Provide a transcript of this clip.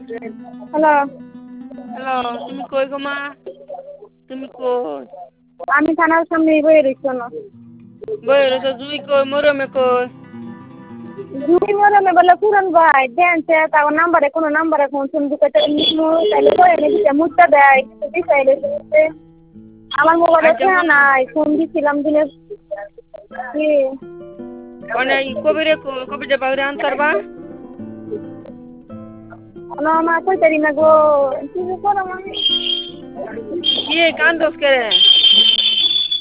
Hello. Hello, তুমি কই গো মা? তুমি কই? আমি থানার সামনে বয়ে রয়েছি না। বই রয়েছো জুই কই মরমে কই? জুই মরমে বলে পুরন ভাই দেনছে তাও নাম্বারে কোনো নাম্বারে ফোন শুন দিতে তাইলে করে নিতে মুটটা দেয় দিতে আমার মোবাইলে আচ্ছা খেয়া মনে নাই ফোন দিছিলাম দিনে কি মানে কবিরে কবিরে বাইরে আনতারবা? না মা কইতারি না গো কি করো আমি কি কান্দস কে?